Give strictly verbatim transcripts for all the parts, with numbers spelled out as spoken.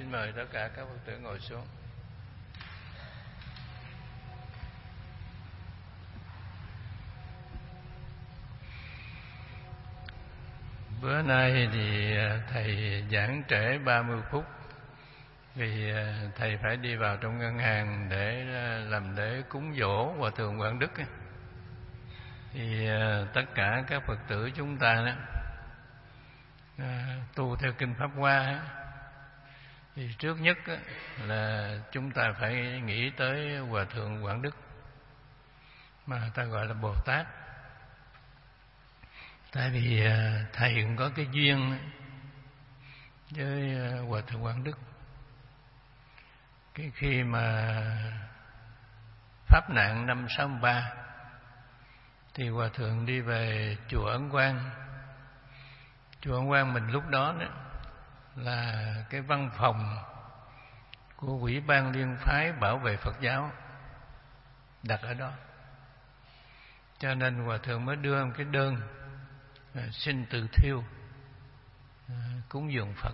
Xin mời tất cả các Phật tử ngồi xuống. Bữa nay thì thầy giảng trễ ba mươi phút vì thầy phải đi vào trong ngân hàng để làm lễ cúng dỗ Hòa thượng Quảng Đức. Thì tất cả các Phật tử chúng ta đó, tu theo kinh Pháp Hoa thì trước nhất là chúng ta phải nghĩ tới Hòa thượng Quảng Đức mà ta gọi là Bồ Tát. Tại vì thầy cũng có cái duyên với Hòa thượng Quảng Đức. Cái khi mà pháp nạn năm sáu ba thì Hòa thượng đi về chùa Ấn Quang. Chùa Ấn Quang mình lúc đó, đó là cái văn phòng của Ủy ban Liên phái bảo vệ Phật giáo đặt ở đó. Cho nên Hòa thượng mới đưa một cái đơn xin từ thiêu cúng dường Phật.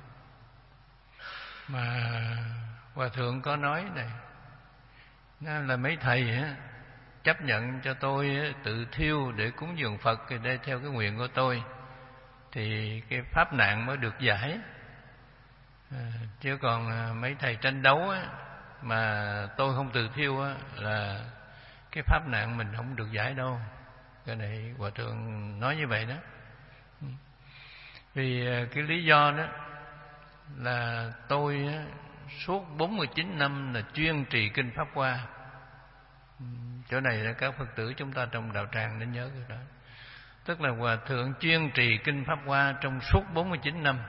Mà Hòa thượng có nói này, nói là mấy thầy á, chấp nhận cho tôi á, tự thiêu để cúng dường Phật thì đây theo cái nguyện của tôi thì cái pháp nạn mới được giải. À, chứ còn mấy thầy tranh đấu á, mà tôi không từ thiêu á, là cái pháp nạn mình không được giải đâu. Cái này Hòa thượng nói như vậy đó. Vì cái lý do đó là tôi á, suốt bốn mươi chín năm là chuyên trì kinh Pháp Hoa. Chỗ này là các Phật tử chúng ta trong đạo tràng nên nhớ cái đó. Tức là Hòa thượng chuyên trì kinh Pháp Hoa trong suốt bốn mươi chín năm.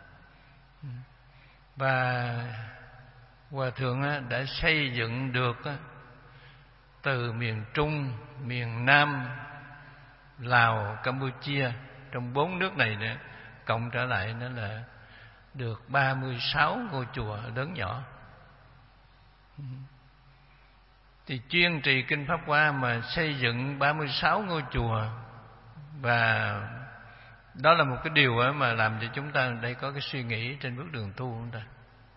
Và Hòa thượng đã xây dựng được từ miền Trung, miền Nam, Lào, Campuchia, trong bốn nước này nữa, cộng trở lại nó là được ba mươi sáu ngôi chùa lớn nhỏ. Thì chuyên trì kinh Pháp Hoa mà xây dựng ba mươi sáu ngôi chùa, và đó là một cái điều mà làm cho chúng ta đây có cái suy nghĩ trên bước đường tu của chúng ta.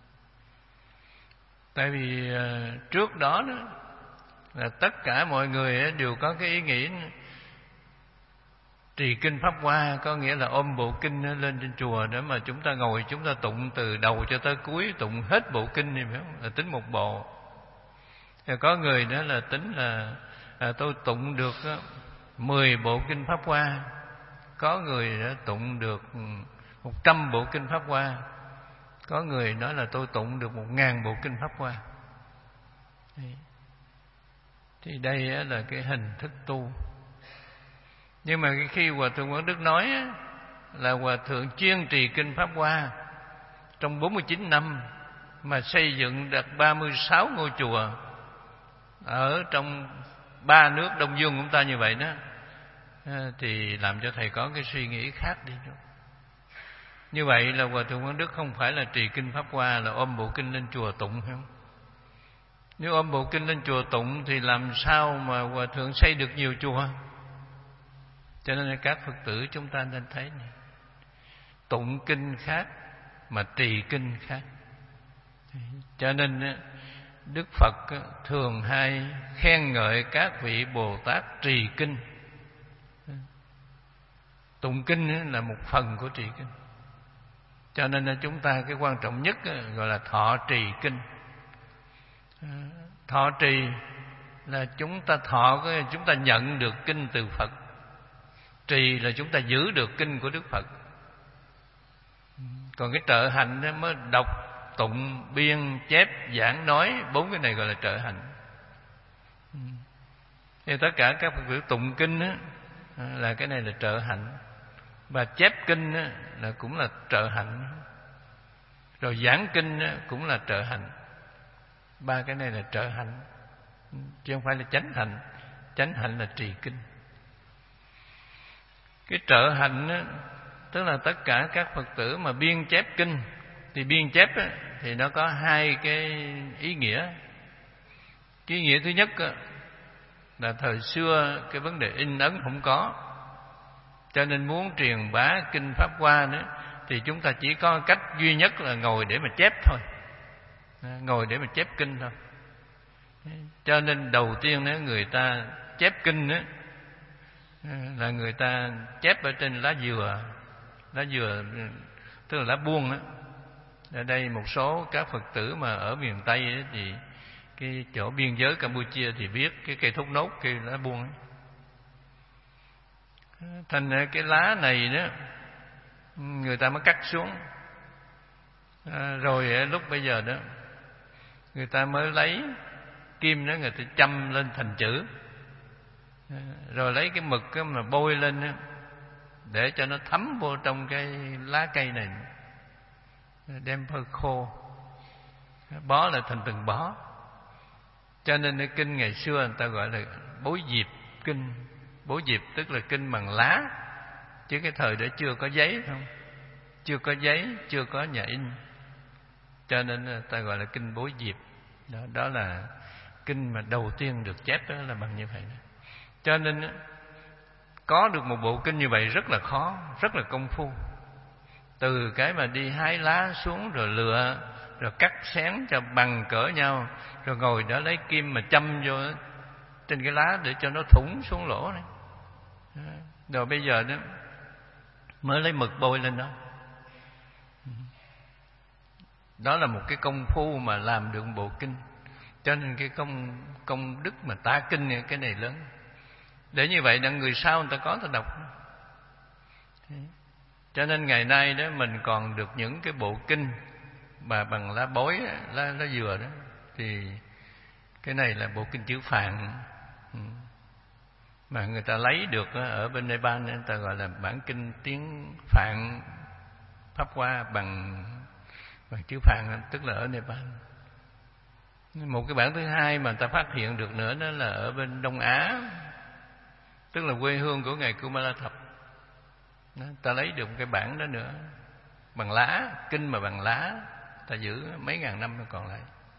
Tại vì trước đó, đó là tất cả mọi người đều có cái ý nghĩ trì kinh Pháp Hoa có nghĩa là ôm bộ kinh lên trên chùa để mà chúng ta ngồi, chúng ta tụng từ đầu cho tới cuối, tụng hết bộ kinh thì phải không? Là tính một bộ. Rồi có người đó là tính là à, tôi tụng được mười bộ kinh Pháp Hoa, có người đã tụng được một trăm bộ kinh Pháp Hoa, có người nói là tôi tụng được một ngàn bộ kinh Pháp Hoa. Thì đây là cái hình thức tu. Nhưng mà khi Hòa thượng Quảng Đức nói là Hòa thượng chuyên trì kinh Pháp Hoa trong bốn mươi chín năm mà xây dựng được ba mươi sáu ngôi chùa ở trong ba nước Đông Dương của chúng ta như vậy đó, thì làm cho thầy có cái suy nghĩ khác đi. Như vậy là Hòa thượng Quảng Đức không phải là trì kinh Pháp Hoa là ôm bộ kinh lên chùa tụng, phải không? Nếu ôm bộ kinh lên chùa tụng thì làm sao mà Hòa thượng xây được nhiều chùa? Cho nên các Phật tử chúng ta nên thấy này, tụng kinh khác mà trì kinh khác. Cho nên Đức Phật thường hay khen ngợi các vị Bồ Tát trì kinh. Tụng kinh là một phần của trì kinh. Cho nên chúng ta cái quan trọng nhất gọi là thọ trì kinh. Thọ trì là chúng ta thọ, chúng ta nhận được kinh từ Phật. Trì là chúng ta giữ được kinh của Đức Phật. Còn cái trợ hành đó mới đọc, tụng, biên, chép, giảng, nói, bốn cái này gọi là trợ hành. Thì tất cả các Phật tử tụng kinh đó, là cái này là trợ hạnh. Và chép kinh đó, là cũng là trợ hạnh. Rồi giảng kinh đó, cũng là trợ hạnh. Ba cái này là trợ hạnh, chứ không phải là chánh hạnh. Chánh hạnh là trì kinh. Cái trợ hạnh đó, tức là tất cả các Phật tử mà biên chép kinh. Thì biên chép đó, thì nó có hai cái ý nghĩa. Cái ý nghĩa thứ nhất đó, là thời xưa cái vấn đề in ấn không có, cho nên muốn truyền bá kinh Pháp Hoa nữa thì chúng ta chỉ có cách duy nhất là ngồi để mà chép thôi. ngồi để mà chép kinh thôi. Cho nên đầu tiên đó, người ta chép kinh đó, là người ta chép ở trên lá dừa, lá dừa tức là lá buông đó. Ở đây một số các Phật tử mà ở miền Tây ấy, thì cái chỗ biên giới Campuchia thì biết cái cây thốt nốt, cây lá buông ấy. Thành ra cái lá này đó người ta mới cắt xuống, à, rồi lúc bây giờ đó người ta mới lấy kim đó, người ta châm lên thành chữ, à, rồi lấy cái mực đó mà bôi lên đó, để cho nó thấm vô trong cái lá cây này, đem phơi khô, bó lại thành từng bó. Cho nên cái kinh ngày xưa người ta gọi là bối diệp kinh. Bối diệp tức là kinh bằng lá, chứ cái thời đó chưa có giấy không, chưa có giấy, chưa có nhà in, cho nên người ta gọi là kinh bối diệp. Đó, đó là kinh mà đầu tiên được chép đó là bằng như vậy đó. Cho nên có được một bộ kinh như vậy rất là khó, rất là công phu. Từ cái mà đi hái lá xuống rồi lựa, rồi cắt xén cho bằng cỡ nhau, rồi ngồi đó lấy kim mà châm vô trên cái lá để cho nó thủng xuống lỗ này. Rồi bây giờ đó mới lấy mực bôi lên đó. Đó là một cái công phu mà làm được bộ kinh. Cho nên cái công công đức mà tả kinh này, cái này lớn. Để như vậy là người sau người ta có ta đọc. Cho nên ngày nay đó mình còn được những cái bộ kinh mà bằng lá bối, lá, lá dừa đó, thì cái này là bộ kinh chữ Phạn mà người ta lấy được ở bên Nepal, người ta gọi là bản kinh tiếng Phạn Pháp Hoa bằng bằng chữ Phạn, tức là ở Nepal. Một cái bản thứ hai mà người ta phát hiện được nữa đó là ở bên Đông Á, tức là quê hương của ngài Kumara Thập. Đó, ta lấy được một cái bản đó nữa bằng lá, kinh mà bằng lá, ta giữ mấy ngàn năm nó còn lại.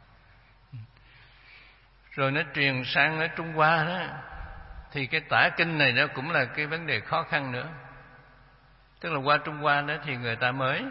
Rồi nó truyền sang ở Trung Hoa đó, thì cái tả kinh này nó cũng là cái vấn đề khó khăn nữa. Tức là qua Trung Hoa đó thì người ta mới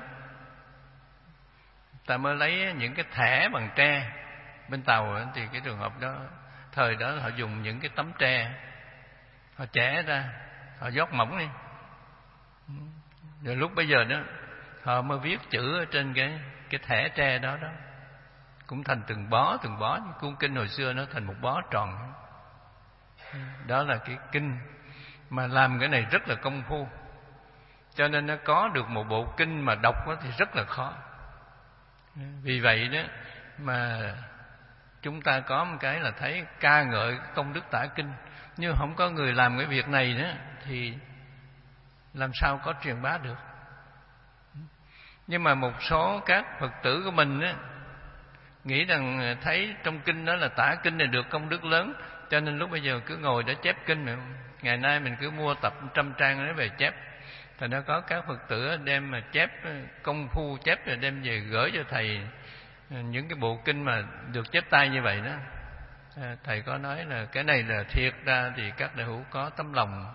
ta mới lấy những cái thẻ bằng tre. Bên Tàu thì cái trường hợp đó, thời đó họ dùng những cái tấm tre, họ chẻ ra, họ dốt mỏng đi. Rồi lúc bây giờ đó họ mới viết chữ ở trên cái cái thẻ tre đó đó, cũng thành từng bó từng bó. Cuốn kinh hồi xưa nó thành một bó tròn. Đó là cái kinh mà làm cái này rất là công phu. Cho nên nó có được một bộ kinh mà đọc thì rất là khó. Vì vậy đó mà chúng ta có một cái là thấy ca ngợi công đức tả kinh, nhưng không có người làm cái việc này nữa thì làm sao có truyền bá được. Nhưng mà một số các Phật tử của mình á, nghĩ rằng thấy trong kinh đó là tả kinh này được công đức lớn, cho nên lúc bây giờ cứ ngồi để chép kinh mà. Ngày nay mình cứ mua tập trăm trang để về chép. Thành ra có các Phật tử đem mà chép công phu chép rồi đem về gửi cho thầy những cái bộ kinh mà được chép tay như vậy đó. Thầy có nói là cái này là thiệt ra thì các đại hữu có tấm lòng,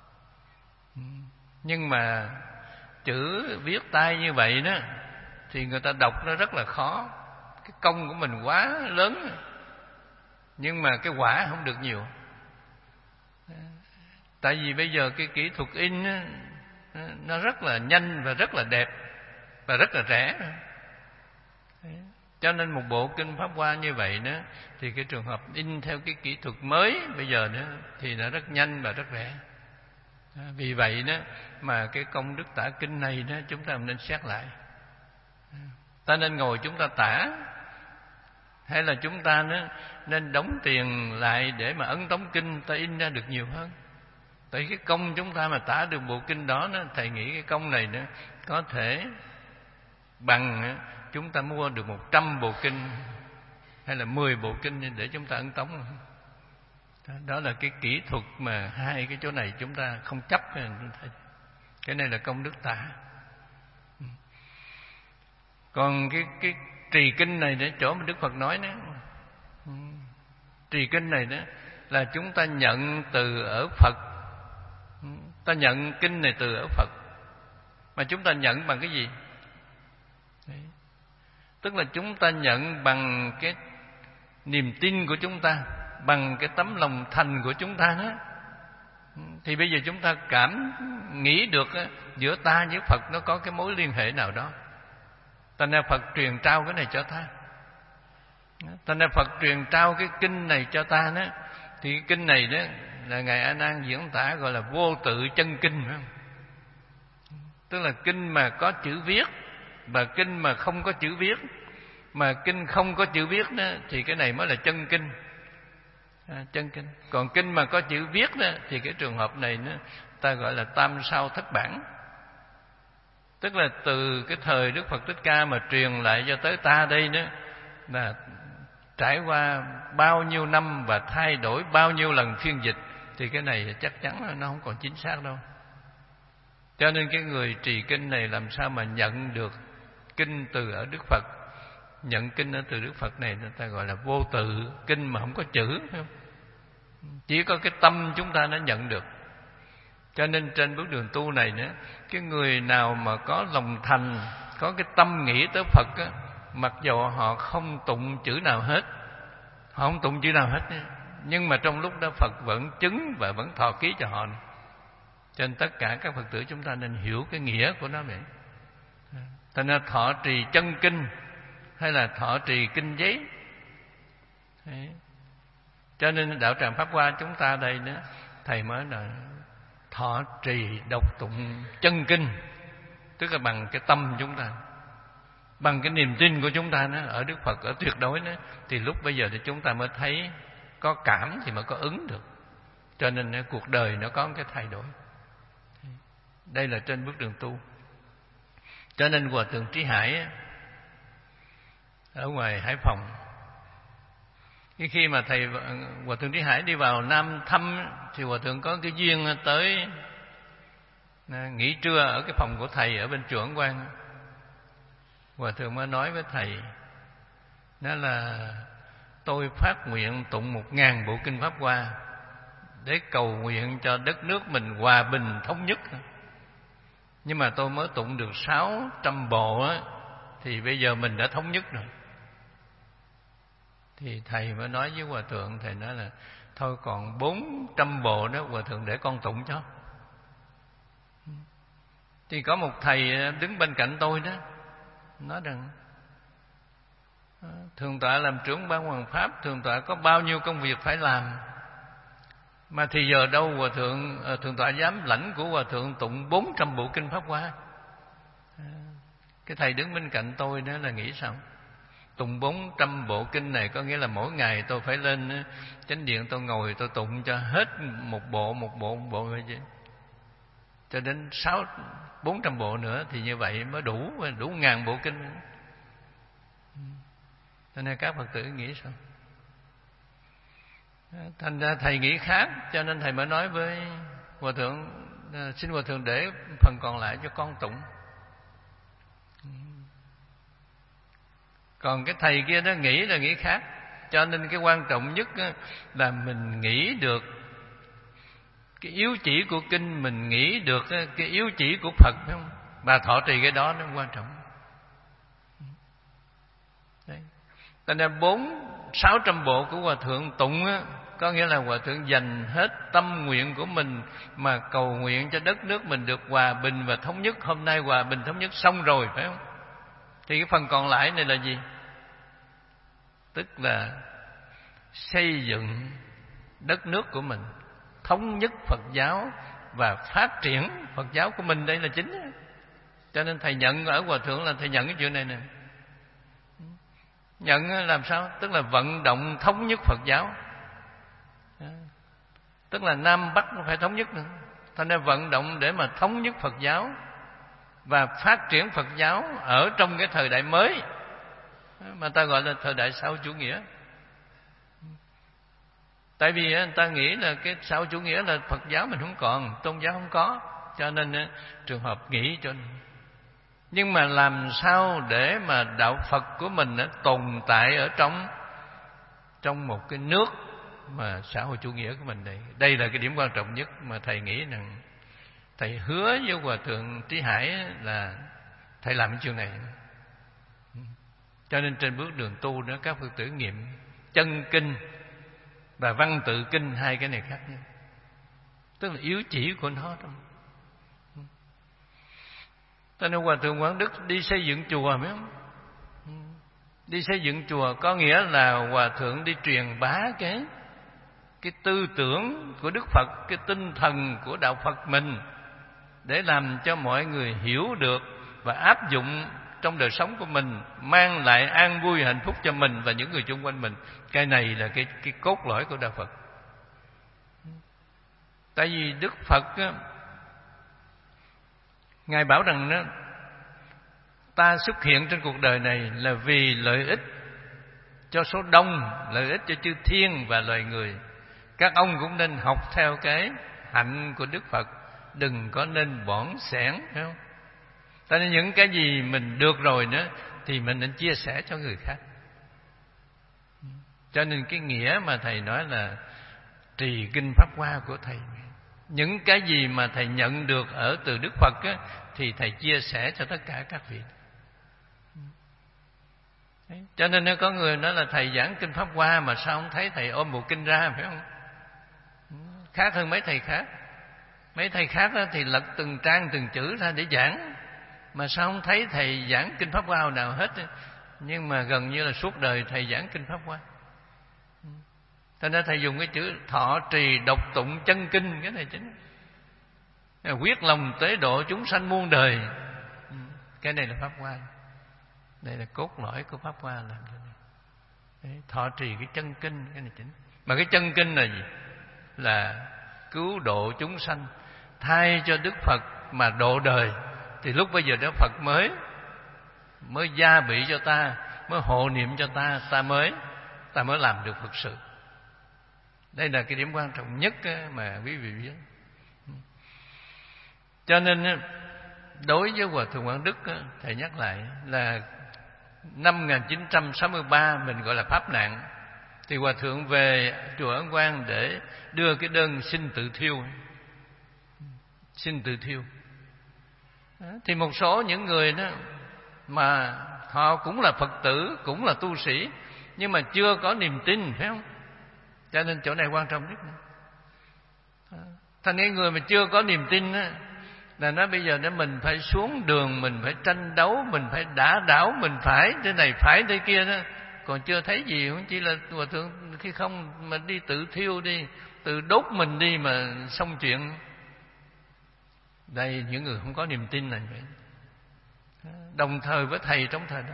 nhưng mà chữ viết tay như vậy đó thì người ta đọc nó rất là khó. Cái công của mình quá lớn, nhưng mà cái quả không được nhiều. Tại vì bây giờ cái kỹ thuật in đó, nó rất là nhanh và rất là đẹp và rất là rẻ. Cho nên một bộ kinh Pháp Hoa như vậy đó thì cái trường hợp in theo cái kỹ thuật mới bây giờ đó thì nó rất nhanh và rất rẻ. Vì vậy đó mà cái công đức tả kinh này đó chúng ta nên xét lại. Ta nên ngồi chúng ta tả, hay là chúng ta đó nên đóng tiền lại để mà ấn tống kinh ta in ra được nhiều hơn. Tại cái công chúng ta mà tả được bộ kinh đó, đó thầy nghĩ cái công này đó có thể bằng chúng ta mua được một trăm bộ kinh hay là mười bộ kinh để chúng ta ấn tống. Đó là cái kỹ thuật mà hai cái chỗ này chúng ta không chấp. Cái này là công đức tả. Còn cái cái trì kinh này để chỗ mà Đức Phật nói đó, trì kinh này đó là chúng ta nhận từ ở Phật. Ta nhận kinh này từ ở Phật. Mà chúng ta nhận bằng cái gì? Đấy. Tức là chúng ta nhận bằng cái niềm tin của chúng ta, bằng cái tấm lòng thành của chúng ta đó. Thì bây giờ chúng ta cảm nghĩ được giữa ta với Phật nó có cái mối liên hệ nào đó. Thành ra Phật truyền trao cái này cho ta. Thành ra Phật truyền trao cái kinh này cho ta đó. Thì cái kinh này đó là Ngài A Nan diễn tả gọi là vô tự chân kinh, phải không? Tức là kinh mà có chữ viết và kinh mà không có chữ viết. Mà kinh không có chữ viết đó thì cái này mới là chân kinh. À, chân kinh. Còn kinh mà có chữ viết đó thì cái trường hợp này nó ta gọi là tam sao thất bản. Tức là từ cái thời Đức Phật Thích Ca mà truyền lại cho tới ta đây đó là trải qua bao nhiêu năm và thay đổi bao nhiêu lần phiên dịch, thì cái này chắc chắn là nó không còn chính xác đâu. Cho nên cái người trì kinh này làm sao mà nhận được kinh từ ở Đức Phật, nhận kinh ở từ Đức Phật này người ta gọi là vô tự kinh mà không có chữ, phải không? Chỉ có cái tâm chúng ta nó nhận được. Cho nên trên bước đường tu này nữa, cái người nào mà có lòng thành, có cái tâm nghĩ tới Phật á, mặc dù họ không tụng chữ nào hết, họ không tụng chữ nào hết, nhưng mà trong lúc đó Phật vẫn chứng và vẫn thọ ký cho họ. Cho nên tất cả các Phật tử chúng ta nên hiểu cái nghĩa của nó vậy. Thành ra thọ trì chân kinh hay là thọ trì kinh giấy. Đấy. Cho nên đạo tràng Pháp Hoa chúng ta đây nữa, thầy mới là thọ trì đọc tụng chân kinh, tức là bằng cái tâm chúng ta, bằng cái niềm tin của chúng ta đó, ở Đức Phật, ở tuyệt đối đó, thì lúc bây giờ thì chúng ta mới thấy có cảm thì mới có ứng được. Cho nên cuộc đời nó có một cái thay đổi. Đây là trên bước đường tu. Cho nên Hòa Thượng Trí Hải ở ngoài Hải Phòng, cái khi mà thầy Hòa Thượng Trí Hải đi vào Nam thăm thì Hòa Thượng có cái duyên tới nghỉ trưa ở cái phòng của thầy ở bên chùa Ấn Quang. Hòa Thượng mới nói với thầy, đó là tôi phát nguyện tụng một ngàn bộ kinh Pháp Hoa để cầu nguyện cho đất nước mình hòa bình thống nhất. Nhưng mà tôi mới tụng được sáu trăm bộ á, thì bây giờ mình đã thống nhất rồi. Thì thầy mới nói với Hòa Thượng, thầy nói là thôi còn bốn trăm bộ đó Hòa Thượng để con tụng cho. Thì có một thầy đứng bên cạnh tôi đó nói rằng Thượng tọa làm trưởng ban Hoàng Pháp, Thượng tọa có bao nhiêu công việc phải làm, mà thì giờ đâu Hòa Thượng Thượng tọa dám lãnh của Hòa Thượng tụng bốn trăm bộ kinh Pháp Hoa. Cái thầy đứng bên cạnh tôi đó là nghĩ sao? Tụng bốn trăm bộ kinh này có nghĩa là mỗi ngày tôi phải lên chánh điện, tôi ngồi tôi tụng cho hết một bộ một bộ một bộ vậy chứ. Cho đến sáu bốn trăm bộ nữa thì như vậy mới đủ đủ ngàn bộ kinh. Cho nên các Phật tử nghĩ sao? Thành ra thầy nghĩ khác, cho nên thầy mới nói với Hòa Thượng, xin Hòa Thượng để phần còn lại cho con tụng. Còn cái thầy kia đó nghĩ là nghĩ khác. Cho nên cái quan trọng nhất là mình nghĩ được cái yếu chỉ của kinh, mình nghĩ được cái yếu chỉ của Phật, phải không? Và thọ trì cái đó nó quan trọng. Đấy. Cho nên bốn sáu trăm bộ của Hòa Thượng tụng á, có nghĩa là Hòa Thượng dành hết tâm nguyện của mình mà cầu nguyện cho đất nước mình được hòa bình và thống nhất. Hôm nay hòa bình thống nhất xong rồi, phải không? Thì cái phần còn lại này là gì? Tức là xây dựng đất nước của mình, thống nhất Phật giáo và phát triển Phật giáo của mình, đây là chính. Cho nên thầy nhận ở Hòa Thượng là thầy nhận cái chuyện này nè. Nhận làm sao? Tức là vận động thống nhất Phật giáo. Tức là Nam Bắc nó phải thống nhất nữa. Thành ra vận động để mà thống nhất Phật giáo và phát triển Phật giáo ở trong cái thời đại mới mà ta gọi là thời đại sau chủ nghĩa. Tại vì người ta nghĩ là cái sau chủ nghĩa là Phật giáo mình không còn, tôn giáo không có, cho nên trường hợp nghĩ cho. Nhưng mà làm sao để mà đạo Phật của mình tồn tại ở trong trong một cái nước mà xã hội chủ nghĩa của mình đây. Đây là cái điểm quan trọng nhất mà thầy nghĩ rằng thầy hứa với Hòa Thượng Trí Hải là thầy làm cái chuyện này. Cho nên trên bước đường tu đó, các Phật tử nghiệm chân kinh và văn tự kinh, hai cái này khác nhau, tức là yếu chỉ của nó đó. Cho nên Hòa Thượng Quảng Đức đi xây dựng chùa phải không? Đi xây dựng chùa có nghĩa là Hòa Thượng đi truyền bá cái cái tư tưởng của Đức Phật, cái tinh thần của đạo Phật mình, để làm cho mọi người hiểu được và áp dụng trong đời sống của mình, mang lại an vui hạnh phúc cho mình và những người xung quanh mình. Cái này là cái cái cốt lõi của đạo Phật. Tại vì Đức Phật á, Ngài bảo rằng đó, ta xuất hiện trên cuộc đời này là vì lợi ích cho số đông, lợi ích cho chư thiên và loài người. Các ông cũng nên học theo cái hạnh của Đức Phật, đừng có nên bỏn sẻn, phải không? Cho nên những cái gì mình được rồi nữa thì mình nên chia sẻ cho người khác. Cho nên cái nghĩa mà thầy nói là trì kinh Pháp Hoa của thầy, những cái gì mà thầy nhận được ở từ Đức Phật á, thì thầy chia sẻ cho tất cả các vị. Cho nên nếu có người nói là thầy giảng kinh Pháp Hoa mà sao không thấy thầy ôm bộ kinh ra, phải không? Khác hơn mấy thầy khác. Mấy thầy khác đó thì lật từng trang từng chữ ra để giảng, mà sao không thấy thầy giảng kinh Pháp Hoa nào hết. Nhưng mà gần như là suốt đời thầy giảng kinh Pháp Hoa. Cho nên thầy dùng cái chữ thọ trì độc tụng chân kinh, cái này chính quyết lòng tế độ chúng sanh muôn đời. Cái này là Pháp Hoa, đây là cốt lõi của Pháp Hoa, làm cho này. Đấy, thọ trì cái chân kinh, cái này chính. Mà cái chân kinh là gì? Là cứu độ chúng sanh, thay cho Đức Phật mà độ đời. Thì lúc bây giờ Đức Phật mới mới gia bị cho ta, mới hộ niệm cho ta, ta mới ta mới làm được Phật sự. Đây là cái điểm quan trọng nhất mà quý vị biết. Cho nên đối với Hòa Thượng Quảng Đức, thầy nhắc lại là năm một nghìn chín trăm sáu mươi ba mình gọi là pháp nạn, thì Hòa Thượng về chùa Ấn Quang để đưa cái đơn xin tự thiêu. Xin tự thiêu. Thì một số những người đó mà họ cũng là Phật tử, cũng là tu sĩ, nhưng mà chưa có niềm tin, phải không? Cho nên chỗ này quan trọng nhất. Thành cái người mà chưa có niềm tin á, là nói bây giờ để mình phải xuống đường, mình phải tranh đấu, mình phải đả đảo, mình phải thế này phải thế kia đó, còn chưa thấy gì. Không chỉ là Hòa Thượng khi không mà đi tự thiêu đi, tự đốt mình đi mà xong chuyện. Đây những người không có niềm tin là vậy. Đồng thời với thầy trong thời đó.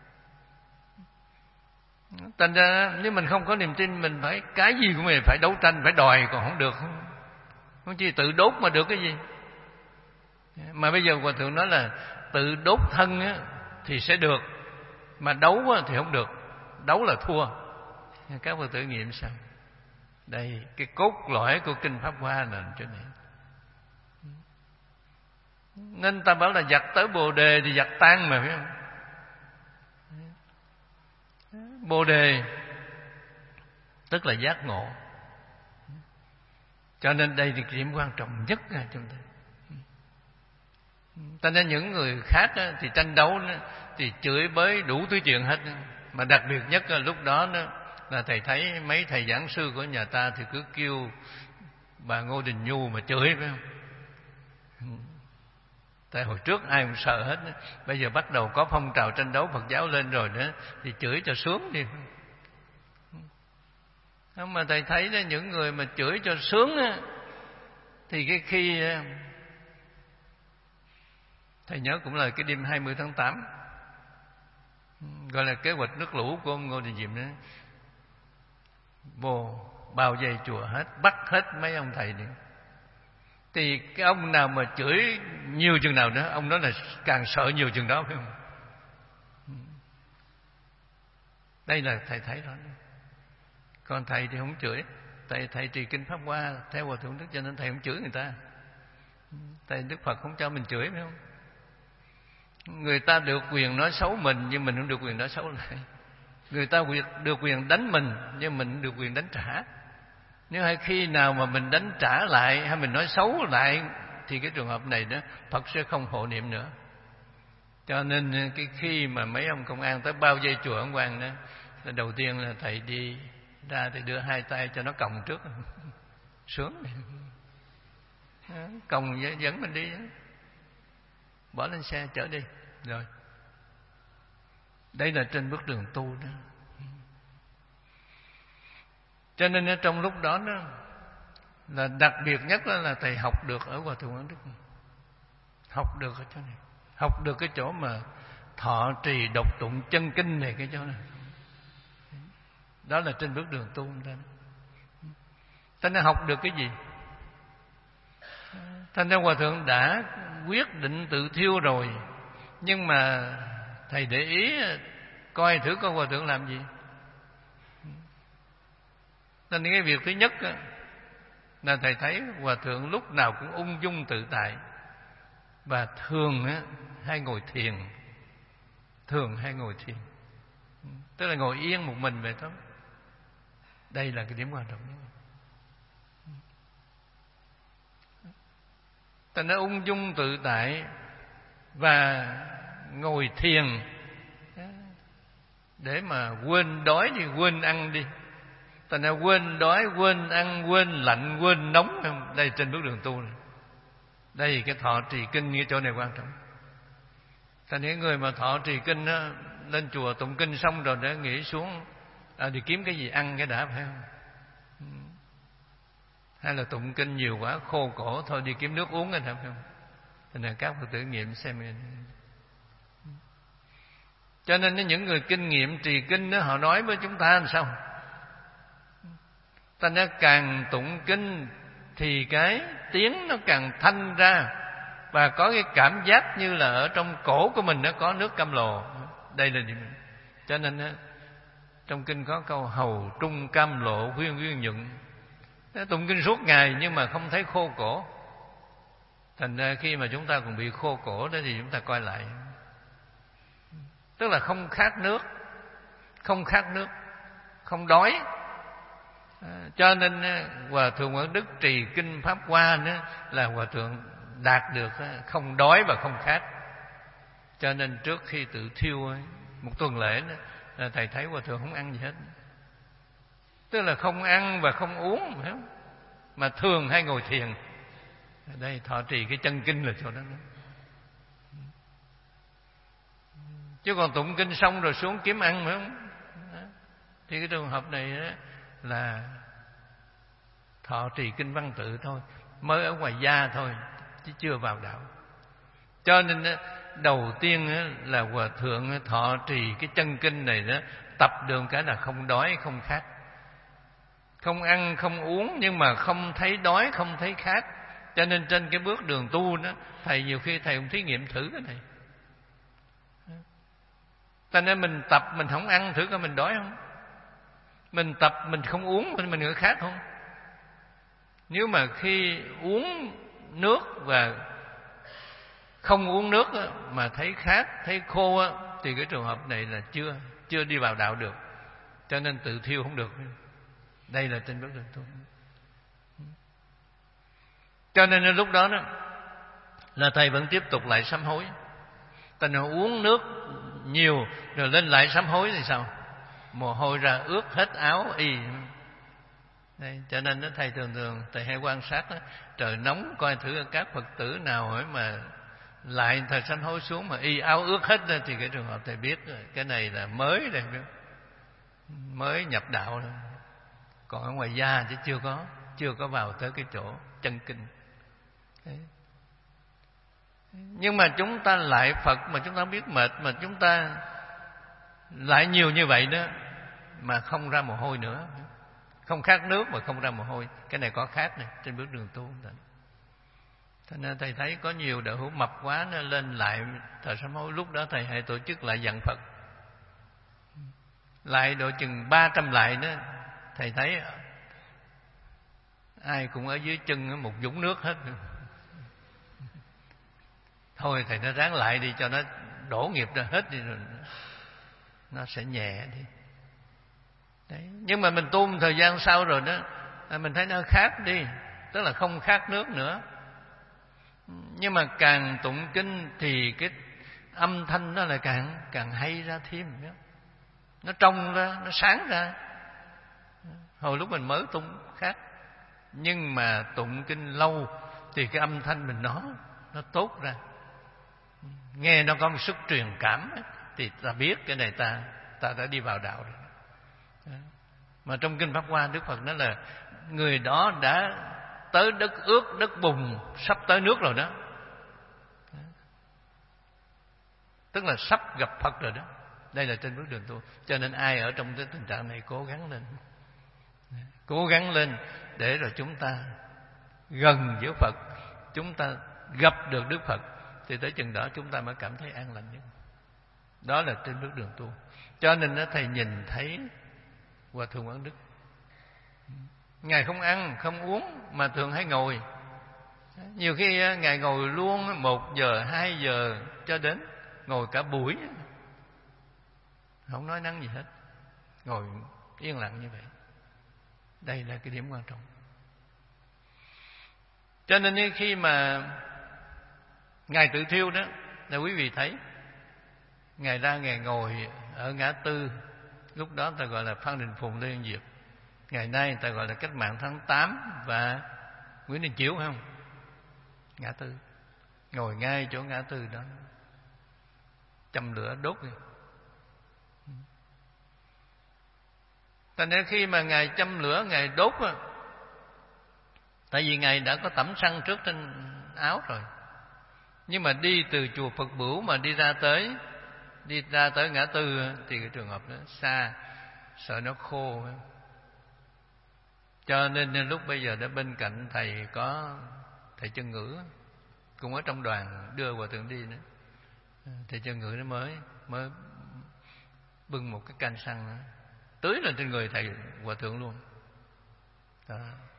Thành ra nếu mình không có niềm tin, mình phải cái gì của mình phải đấu tranh, phải đòi, còn không được. Không, không chỉ tự đốt mà được cái gì. Mà bây giờ Hòa Thượng nói là tự đốt thân á, thì sẽ được, mà đấu á, thì không được. Đấu là thua. Các Phật tử nghiệm sao? Đây, cái cốt lõi của kinh Pháp Hoa là chỗ này. Nên ta bảo là giặc tới Bồ Đề thì giặc tan mà, phải không? Bồ Đề tức là giác ngộ. Cho nên đây là điểm quan trọng nhất trong đây. Cho nên những người khác thì tranh đấu thì chửi bới đủ thứ chuyện hết. Mà đặc biệt nhất là lúc đó là thầy thấy mấy thầy giảng sư của nhà ta thì cứ kêu bà Ngô Đình Nhu mà chửi, phải không? Tại hồi trước ai cũng sợ hết, bây giờ bắt đầu có phong trào tranh đấu Phật giáo lên rồi nữa thì chửi cho sướng đi. Mà thầy thấy đó, những người mà chửi cho sướng á, thì cái khi thầy nhớ cũng là cái đêm hai mươi tháng tám, gọi là kế hoạch nước lũ của ông Ngô Đình Diệm đó, vô bao vây chùa hết, bắt hết mấy ông thầy đi. Thì cái ông nào mà chửi nhiều chừng nào nữa, ông đó là càng sợ nhiều chừng đó, phải không? Đây là thầy thấy đó. Còn thầy thì không chửi. Thầy, thầy trì kinh Pháp Hoa theo Hòa Thượng Đức, cho nên thầy không chửi người ta. Thầy Đức Phật không cho mình chửi, phải không? Người ta được quyền nói xấu mình, nhưng mình không được quyền nói xấu lại. Người ta được quyền đánh mình, nhưng mình không được quyền đánh trả. Nếu hay khi nào mà mình đánh trả lại hay mình nói xấu lại, thì cái trường hợp này đó Phật sẽ không hộ niệm nữa. Cho nên cái khi mà mấy ông công an tới bao vây chùa Ấn Quang đó, đầu tiên là thầy đi ra thì đưa hai tay cho nó còng trước, sướng, còng dẫn mình đi, bỏ lên xe chở đi. Rồi đây là trên bước đường tu đó. Cho nên trong lúc đó đó là đặc biệt nhất đó là thầy học được ở Hòa Thượng Quảng Đức, học được ở chỗ này, học được cái chỗ mà thọ trì đọc tụng chân kinh này, cái chỗ này. Đó là trên bước đường tu ta. Ta nên học được cái gì? Thành ra Hòa Thượng đã quyết định tự thiêu rồi, nhưng mà thầy để ý coi thử con Hòa Thượng làm gì. Nên cái việc thứ nhất là thầy thấy Hòa Thượng lúc nào cũng ung dung tự tại, và thường hay ngồi thiền, thường hay ngồi thiền, tức là ngồi yên một mình vậy thôi. Đây là cái điểm quan trọng nhất. Ta nói ung dung tự tại và ngồi thiền để mà quên đói đi, quên ăn đi. Ta nói quên đói, quên ăn, quên lạnh, quên nóng. Đây trên bước đường tu này. Đây cái thọ trì kinh, cái chỗ này quan trọng. Ta nói người mà thọ trì kinh đó, lên chùa tụng kinh xong rồi để nghỉ xuống à, thì kiếm cái gì ăn cái đã, phải không? Hay là tụng kinh nhiều quá khô cổ, thôi đi kiếm nước uống cái phải không? Thế nên các Phật tử nghiệm xem. Cho nên những người kinh nghiệm trì kinh đó, họ nói với chúng ta làm sao? Ta nói càng tụng kinh thì cái tiếng nó càng thanh ra, và có cái cảm giác như là ở trong cổ của mình nó có nước cam lồ. Đây là điểm. Cho nên trong kinh có câu hầu trung cam lộ huyên huyên nhuận. Tụng kinh suốt ngày nhưng mà không thấy khô cổ. Thành ra khi mà chúng ta còn bị khô cổ đó thì chúng ta coi lại, tức là không khát nước, không khát nước, không đói. Cho nên Hòa Thượng Quảng Đức trì kinh Pháp Hoa nữa là Hòa Thượng đạt được không đói và không khát. Cho nên trước khi tự thiêu một tuần lễ đó, là thầy thấy Hòa Thượng không ăn gì hết, tức là không ăn và không uống, phải không? Mà thường hay ngồi thiền. Ở đây thọ trì cái chân kinh là chỗ đó, đó. Chứ còn tụng kinh xong rồi xuống kiếm ăn, phải không? Đó. Thì cái trường hợp này đó là thọ trì kinh văn tự thôi, mới ở ngoài da thôi, chứ chưa vào đạo. Cho nên đó, đầu tiên là Hòa Thượng thọ trì cái chân kinh này đó, tập được cái là không đói không khát, không ăn không uống nhưng mà không thấy đói không thấy khát. Cho nên trên cái bước đường tu đó, thầy nhiều khi thầy cũng thí nghiệm thử cái này. Cho nên mình tập mình không ăn thử coi mình đói không, mình tập mình không uống mình mình có khát không. Nếu mà khi uống nước và không uống nước đó, mà thấy khát thấy khô đó, thì cái trường hợp này là chưa chưa đi vào đạo được. Cho nên tự thiêu không được. Đây là trên bước đường tu. Cho nên lúc đó đó là thầy vẫn tiếp tục lại sám hối. Tình uống nước nhiều rồi lên lại sám hối thì sao? Mồ hôi ra ướt hết áo y. Đây, cho nên đó, thầy thường thường thầy hay quan sát đó, trời nóng coi thử các Phật tử nào hỏi mà lại thời sám hối xuống mà y áo ướt hết đó, thì cái trường hợp thầy biết cái này là mới đây, mới nhập đạo rồi. Còn ở ngoài da chứ chưa có chưa có vào tới cái chỗ chân kinh. Đấy. Nhưng mà chúng ta lại Phật mà chúng ta biết mệt, mà chúng ta lại nhiều như vậy đó mà không ra mồ hôi nữa, không khát nước mà không ra mồ hôi. Cái này có khát này trên bước đường tu. Cho nên thầy thấy có nhiều đạo hữu mập quá nó lên lại thời sám hối. Lúc đó thầy hãy tổ chức lại dặn Phật, lại độ chừng ba trăm lại nữa. Thầy thấy ai cũng ở dưới chân một vũng nước hết. Thôi thầy nó ráng lại đi cho nó đổ nghiệp ra hết đi rồi nó sẽ nhẹ đi. Đấy. Nhưng mà mình tu một thời gian sau rồi đó, mình thấy nó khác đi, tức là không khát nước nữa. Nhưng mà càng tụng kinh thì cái âm thanh nó lại càng càng hay ra thêm nữa. Nó trong ra, nó sáng ra. Hồi lúc mình mới tụng khác, nhưng mà tụng kinh lâu thì cái âm thanh mình nó nó tốt ra, nghe nó có một sức truyền cảm ấy, thì ta biết cái này ta ta đã đi vào đạo rồi. Mà trong kinh Pháp Hoa, Đức Phật nói là người đó đã tới đất ướt, đất bùn, sắp tới nước rồi đó. Tức là sắp gặp Phật rồi đó. Đây là trên bước đường tu. Cho nên ai ở trong cái tình trạng này cố gắng lên, cố gắng lên để rồi chúng ta gần với Phật, chúng ta gặp được Đức Phật, thì tới chừng đó chúng ta mới cảm thấy an lành nhất. Đó là trên bước đường tu. Cho nên đó, thầy nhìn thấy Hòa Thượng Quảng Đức, Ngài không ăn, không uống, mà thường hay ngồi. Nhiều khi Ngài ngồi luôn một giờ, hai giờ, cho đến ngồi cả buổi, không nói năng gì hết, ngồi yên lặng như vậy. Đây là cái điểm quan trọng. Cho nên khi mà Ngài tự thiêu đó, là quý vị thấy Ngài ra, Ngài ngồi ở ngã tư. Lúc đó ta gọi là Phan Đình Phùng, Lê Văn Diệp. Ngày nay người ta gọi là Cách mạng tháng tám và Nguyễn Đình Chiểu, phải không? Ngã tư, ngồi ngay chỗ ngã tư đó, châm lửa đốt đi. Tại nên khi mà Ngài châm lửa, Ngài đốt á, tại vì Ngài đã có tẩm xăng trước trên áo rồi. Nhưng mà đi từ chùa Phật Bửu mà đi ra tới Đi ra tới ngã tư thì cái trường hợp đó xa, sợ nó khô. Cho nên lúc bây giờ đã bên cạnh thầy có thầy Chân Ngữ, cũng ở trong đoàn đưa Hòa Thượng đi nữa. Thầy Chân Ngữ nó mới mới bưng một cái can xăng nữa, tưới lên trên người thầy Hòa Thượng luôn đó.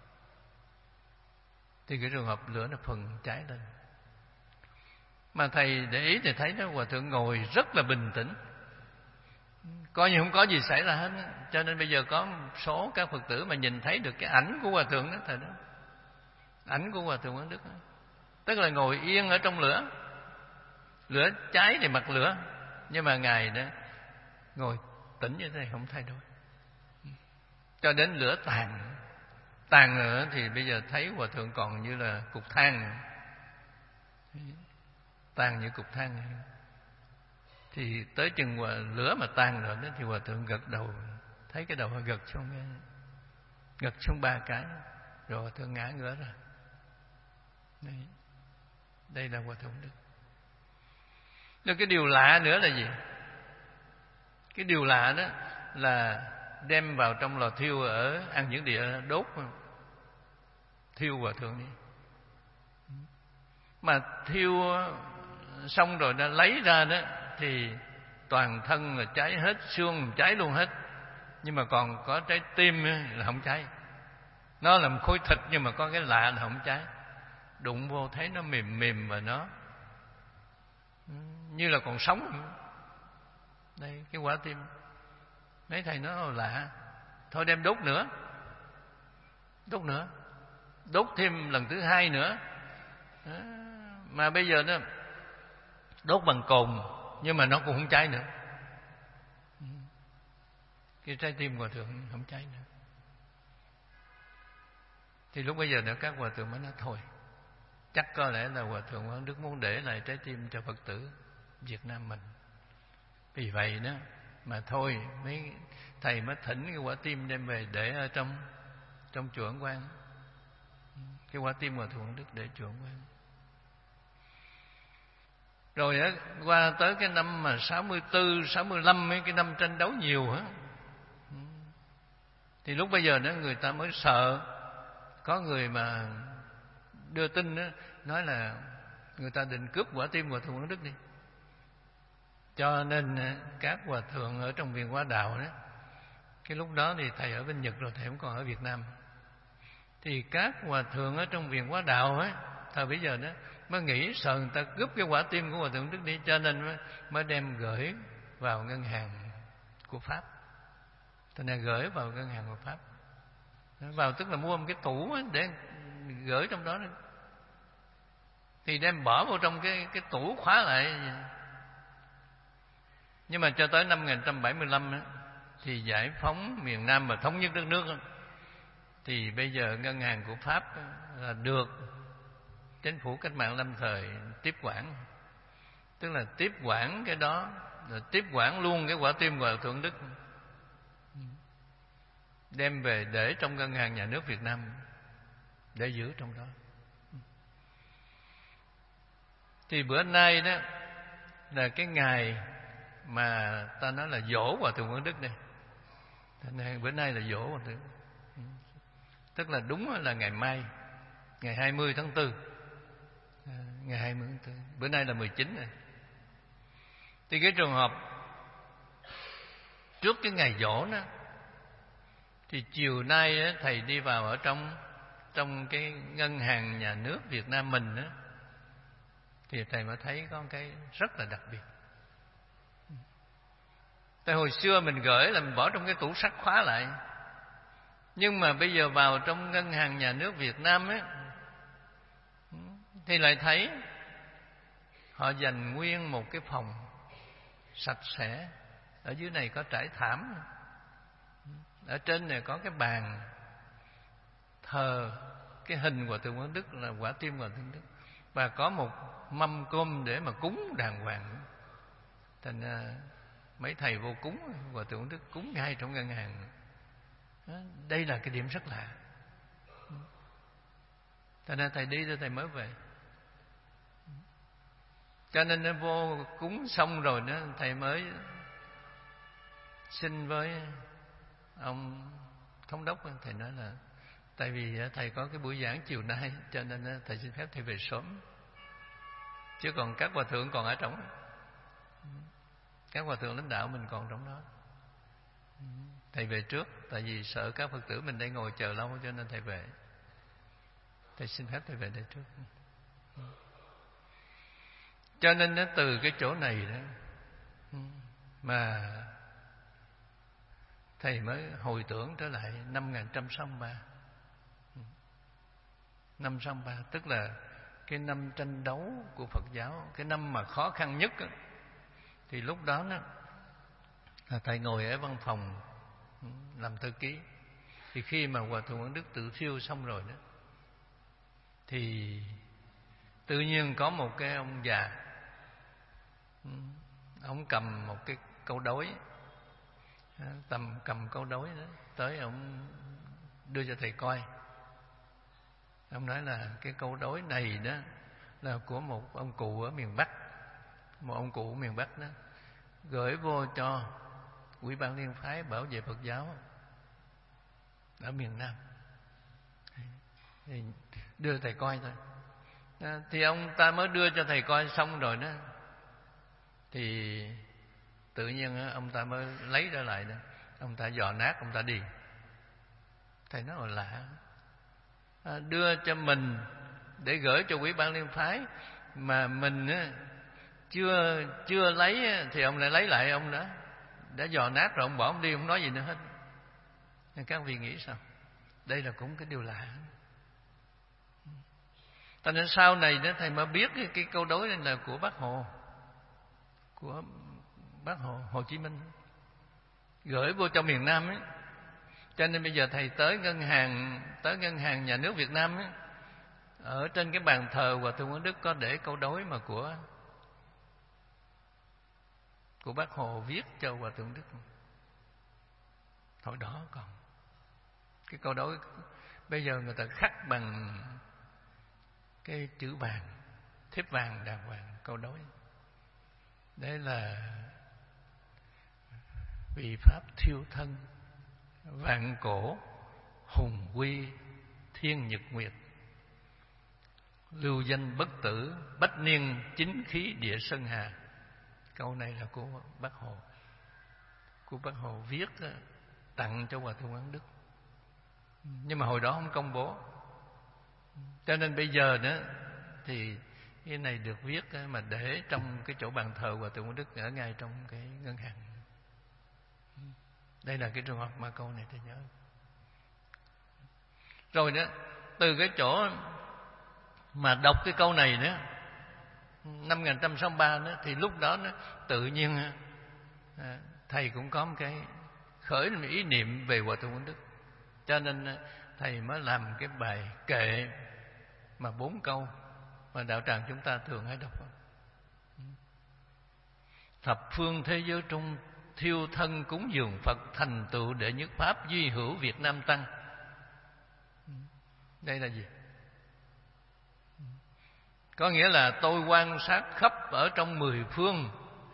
Thì cái trường hợp lửa nó phừng cháy lên. Mà thầy để ý thì thấy đó, Hòa Thượng ngồi rất là bình tĩnh, coi như không có gì xảy ra hết. Cho nên bây giờ có một số các Phật tử mà nhìn thấy được cái ảnh của Hòa Thượng đó, thầy đó, ảnh của Hòa Thượng Quảng Đức đó. Tức là ngồi yên ở trong lửa, lửa cháy thì mặt lửa, nhưng mà Ngài đó ngồi tĩnh như thế này, không thay đổi, cho đến lửa tàn. Tàn nữa thì bây giờ thấy Hòa Thượng còn như là cục than, tàn như cục than. Thì tới chừng hòa, lửa mà tan rồi đó, thì Hòa Thượng gật đầu, thấy cái đầu Hòa gật xuống, gật xuống ba cái, rồi Hòa Thượng ngã ngửa ra. Đây, đây là Hòa Thượng Đức. Rồi cái điều lạ nữa là gì? Cái điều lạ đó là đem vào trong lò thiêu ở An Nhẫn Địa đốt, thiêu Hòa Thượng đi. Mà thiêu xong rồi đã lấy ra đó thì toàn thân là cháy hết, xương cháy luôn hết, nhưng mà còn có trái tim là không cháy. Nó là một khối thịt nhưng mà có cái lạ là không cháy. Đụng vô thấy nó mềm mềm và nó như là còn sống. Đây cái quả tim. Mấy thầy nói lạ, thôi đem đốt nữa, đốt nữa, đốt thêm lần thứ hai nữa. Đó. Mà bây giờ nó đốt bằng cồn nhưng mà nó cũng không cháy nữa. Cái trái tim Hòa Thượng không cháy nữa. Thì lúc bây giờ nữa các Hòa Thượng mới nói thôi, chắc có lẽ là Hòa Thượng Quảng Đức muốn để lại trái tim cho Phật tử Việt Nam mình. Vì vậy đó mà thôi, mấy thầy mới thỉnh cái quả tim đem về để ở trong trong chùa Ấn Quang. Cái quả tim Hòa Thượng Quảng Đức để chùa Ấn Quang. Rồi á, qua tới cái năm mà sáu mươi tư, sáu mươi lăm, mấy cái năm tranh đấu nhiều á, thì lúc bây giờ đó người ta mới sợ. Có người mà đưa tin đó, nói là người ta định cướp quả tim Hòa Thượng Quảng Đức đi. Cho nên các Hòa Thượng ở trong viện Hóa Đạo đó, cái lúc đó thì thầy ở bên Nhật rồi, thầy không còn ở Việt Nam. Thì các Hòa Thượng ở trong viện Hóa Đạo ấy, thời bây giờ đó mới nghĩ sợ người ta cướp cái quả tim của Hòa Thượng Đức đi, cho nên mới, mới đem gửi vào ngân hàng của Pháp. Cho nên gửi vào ngân hàng của Pháp. Vào tức là mua một cái tủ để gửi trong đó. Thì đem bỏ vào trong cái, cái tủ khóa lại. Nhưng mà cho tới năm một nghìn chín trăm bảy mươi lăm á, thì giải phóng miền Nam và thống nhất đất nước á, thì bây giờ ngân hàng của Pháp á, là được chính phủ cách mạng lâm thời tiếp quản, tức là tiếp quản cái đó, rồi tiếp quản luôn cái quả tim Hòa Thượng Đức, đem về để trong ngân hàng nhà nước Việt Nam để giữ trong đó. Thì bữa nay đó là cái ngày mà ta nói là dỗ Hòa Thượng Quảng Đức đây. Bữa nay là dỗ Hòa Thượng, tức là đúng là ngày mai, ngày hai mươi tháng tư, ngày hai mươi tháng tư. Bữa nay là mười chín rồi. Thì cái trường hợp trước cái ngày dỗ đó, thì chiều nay á, thầy đi vào ở trong trong cái ngân hàng nhà nước Việt Nam mình á, thì thầy mới thấy có cái rất là đặc biệt. Tại hồi xưa mình gửi là mình bỏ trong cái tủ sắt khóa lại, nhưng mà bây giờ vào trong ngân hàng nhà nước Việt Nam á, thì lại thấy họ dành nguyên một cái phòng sạch sẽ. Ở dưới này có trải thảm, ở trên này có cái bàn thờ cái hình Hòa Thượng Quảng Đức, là quả tim Hòa Thượng Đức, và có một mâm cơm để mà cúng đàng hoàng. Thành ra mấy thầy vô cúng Hòa Thượng Quảng Đức cúng ngay trong ngân hàng. Đây là cái điểm rất lạ. Thành ra thầy đi rồi thầy mới về, cho nên nó vô cúng xong rồi đó, thầy mới xin với ông thống đốc. Thầy nói là tại vì thầy có cái buổi giảng chiều nay, cho nên thầy xin phép thầy về sớm, chứ còn các hòa thượng còn ở trong, các hòa thượng lãnh đạo mình còn trong đó. Thầy về trước, tại vì sợ các Phật tử mình đây ngồi chờ lâu, cho nên thầy về. Thầy xin phép thầy về đây trước. Cho nên nó từ cái chỗ này đó mà thầy mới hồi tưởng trở lại năm một nghìn chín trăm sáu mươi ba. Năm sáu mươi ba tức là cái năm tranh đấu của Phật giáo, cái năm mà khó khăn nhất đó. Thì lúc đó đó là thầy ngồi ở văn phòng làm thư ký. Thì khi mà Hòa Thượng Quảng Đức tự thiêu xong rồi đó, thì tự nhiên có một cái ông già, ông cầm một cái câu đối, tầm cầm câu đối đó, tới ông đưa cho thầy coi. Ông nói là cái câu đối này đó là của một ông cụ ở miền Bắc, một ông cụ ở miền Bắc đó, gửi vô cho Ủy ban Liên phái bảo vệ Phật giáo ở miền Nam. Thì đưa thầy coi thôi. Thì ông ta mới đưa cho thầy coi xong rồi đó, thì tự nhiên ông ta mới lấy ra lại đó, ông ta dò nát, ông ta đi. Thầy nói là lạ, à, đưa cho mình để gửi cho Ủy ban Liên phái mà mình á, chưa chưa lấy thì ông lại lấy lại, ông đã đã dò nát rồi, ông bỏ ông đi, không nói gì nữa hết. Nên các vị nghĩ sao? Đây là cũng cái điều lạ. Cho nên sau này đó thầy mới biết cái, cái câu đối này là của Bác Hồ, của Bác Hồ Hồ Chí Minh gửi vô cho miền Nam ấy. Cho nên bây giờ thầy tới ngân hàng tới ngân hàng nhà nước Việt Nam ấy, ở trên cái bàn thờ Hòa Thượng Quảng Đức có để câu đối mà của của Bác Hồ viết cho Hòa Thượng Đức. Hồi đó còn cái câu đối, bây giờ người ta khắc bằng cái chữ vàng, thép vàng đàng hoàng, câu đối. Đấy là vì pháp thiêu thân, vạn cổ hùng quy thiên nhật nguyệt, lưu danh bất tử, bách niên chính khí địa sơn hà. Câu này là của Bác Hồ, của Bác Hồ viết tặng cho Hòa Thượng Quảng Đức, nhưng mà hồi đó không công bố. Cho nên bây giờ đó thì cái này được viết mà để trong cái chỗ bàn thờ Hòa Thượng Quảng Đức ở ngay trong cái ngân hàng. Đây là cái trường hợp mà câu này tôi nhớ. Rồi đó, từ cái chỗ mà đọc cái câu này nữa, năm một nghìn chín trăm sáu mươi ba đó, thì lúc đó nó tự nhiên thầy cũng có một cái khởi một ý niệm về Hòa Thượng Quang Đức, cho nên thầy mới làm cái bài kệ mà bốn câu mà đạo tràng chúng ta thường hay đọc. Thập phương thế giới trung, thiêu thân cúng dường Phật, thành tựu đệ nhất pháp, duy hữu Việt Nam tăng. Đây là gì? Có nghĩa là tôi quan sát khắp ở trong mười phương,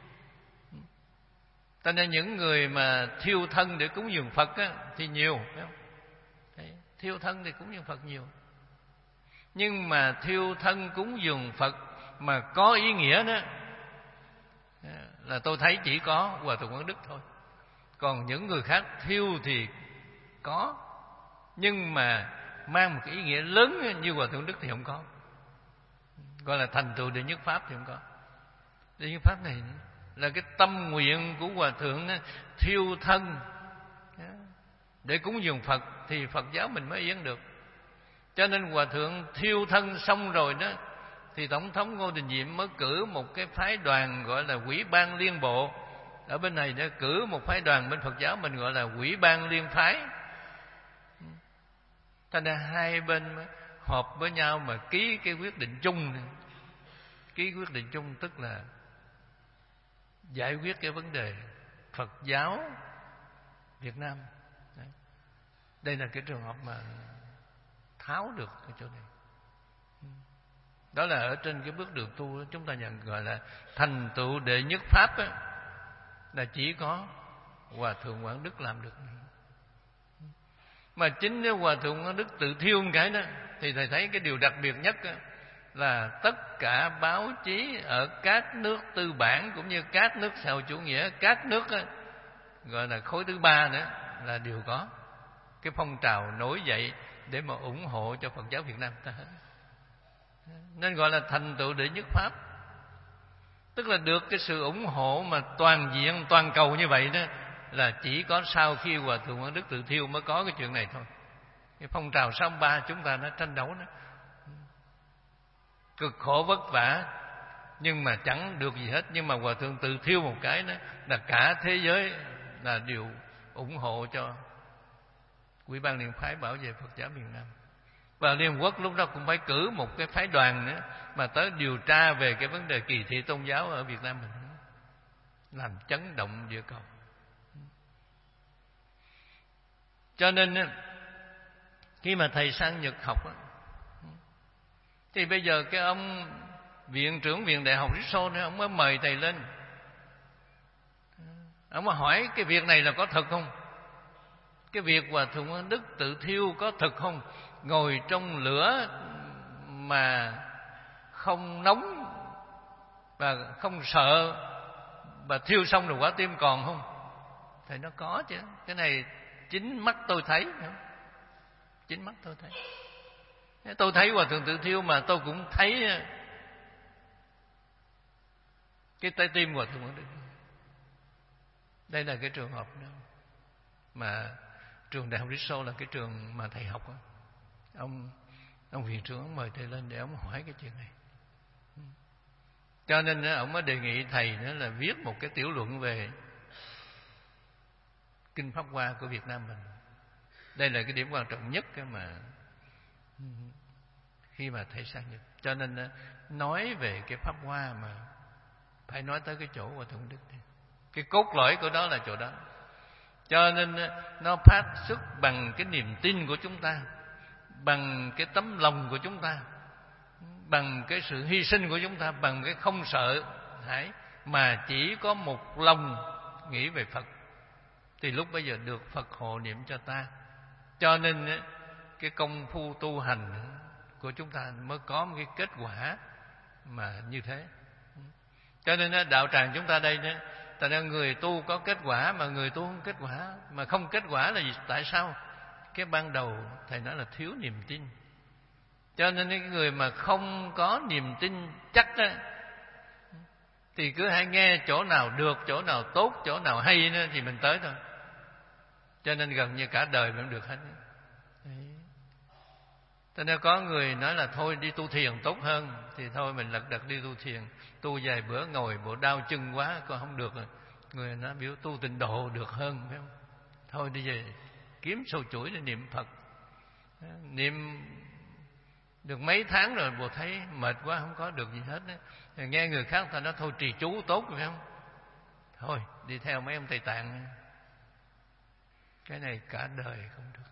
cho nên những người mà thiêu thân để cúng dường Phật á, thì nhiều, phải không? Đấy, thiêu thân thì cúng dường Phật nhiều. Nhưng mà thiêu thân cúng dường Phật mà có ý nghĩa đó là tôi thấy chỉ có Hòa Thượng Quang Đức thôi. Còn những người khác thiêu thì có, nhưng mà mang một cái ý nghĩa lớn như Hòa Thượng Đức thì không có. Gọi là thành tựu đệ nhất pháp thì không có. Đệ nhất pháp này là cái tâm nguyện của Hòa Thượng thiêu thân để cúng dường Phật thì Phật giáo mình mới yên được. Cho nên Hòa Thượng thiêu thân xong rồi đó thì Tổng thống Ngô Đình Diệm mới cử một cái phái đoàn gọi là Ủy ban Liên Bộ. Ở bên này đã cử một phái đoàn bên Phật giáo mình gọi là Ủy ban Liên Phái. Thành ra hai bên mới họp với nhau mà ký cái quyết định chung này. Ký quyết định chung tức là giải quyết cái vấn đề Phật giáo Việt Nam. Đấy. Đây là cái trường hợp mà tháo được cái chỗ này. Đó là ở trên cái bước đường tu chúng ta nhận gọi là thành tựu đệ nhất pháp á, là chỉ có Hòa Thượng Quảng Đức làm được. Mà chính nếu Hòa Thượng Quảng Đức tự thiêu một cái đó thì thầy thấy cái điều đặc biệt nhất á, là tất cả báo chí ở các nước tư bản cũng như các nước xã hội chủ nghĩa, các nước á, gọi là khối thứ ba nữa là đều có cái phong trào nổi dậy để mà ủng hộ cho Phật giáo Việt Nam ta. Nên gọi là thành tựu đệ nhất pháp, tức là được cái sự ủng hộ mà toàn diện toàn cầu như vậy đó là chỉ có sau khi Hòa Thượng Quang Đức tự thiêu mới có cái chuyện này thôi. Cái phong trào sáu ba chúng ta nó tranh đấu đó cực khổ vất vả nhưng mà chẳng được gì hết, nhưng mà Hòa Thượng tự thiêu một cái đó là cả thế giới là đều ủng hộ cho Ủy ban Liên Phái bảo vệ Phật giáo miền Nam. Và Liên Hợp Quốc lúc đó cũng phải cử một cái phái đoàn nữa mà tới điều tra về cái vấn đề kỳ thị tôn giáo ở Việt Nam mình, làm chấn động địa cầu. Cho nên khi mà thầy sang Nhật học thì bây giờ cái ông viện trưởng viện đại học Ritso này, ông mới mời thầy lên, ông mới hỏi cái việc này là có thật không, cái việc Hòa Thượng Quang Đức tự thiêu có thật không, ngồi trong lửa mà không nóng và không sợ và thiêu xong rồi quả tim còn không? Thầy nó có chứ, cái này chính mắt tôi thấy, chính mắt tôi thấy. Tôi thấy Hòa Thượng tự thiêu mà tôi cũng thấy cái trái tim Hòa Thượng Quang Đức. Đây là cái trường hợp đó mà trường đại học Ritso là cái trường mà thầy học đó. Ông ông viện trưởng ông mời thầy lên để ông hỏi cái chuyện này. Cho nên ông mới đề nghị thầy nữa là viết một cái tiểu luận về Kinh Pháp Hoa của Việt Nam mình. Đây là cái điểm quan trọng nhất mà khi mà thầy sang Nhật. Cho nên nói về cái Pháp Hoa mà phải nói tới cái chỗ Hòa Thượng Đức này. Cái cốt lõi của đó là chỗ đó. Cho nên nó phát xuất bằng cái niềm tin của chúng ta, bằng cái tấm lòng của chúng ta, bằng cái sự hy sinh của chúng ta, bằng cái không sợ hãi mà chỉ có một lòng nghĩ về Phật, thì lúc bây giờ được Phật hộ niệm cho ta. Cho nên cái công phu tu hành của chúng ta mới có một cái kết quả mà như thế. Cho nên đạo tràng chúng ta đây đó, tại nên người tu có kết quả mà người tu không kết quả. Mà không kết quả là gì? Tại sao? Cái ban đầu thầy nói là thiếu niềm tin. Cho nên cái người mà không có niềm tin chắc đó, thì cứ hay nghe chỗ nào được, chỗ nào tốt, chỗ nào hay đó, thì mình tới thôi. Cho nên gần như cả đời mình được hết. Cho nên có người nói là thôi đi tu thiền tốt hơn, thì thôi mình lật đật đi tu thiền. Tu vài bữa ngồi bộ đau chân quá, còn không được rồi. Người nó biểu tu tịnh độ được hơn, phải không? Thôi đi về kiếm sâu chuỗi để niệm Phật. Niệm được mấy tháng rồi bộ thấy mệt quá, không có được gì hết đó. Nghe người khác ta nói thôi trì chú tốt, phải không? Thôi đi theo mấy ông Tây Tạng. Cái này cả đời không được.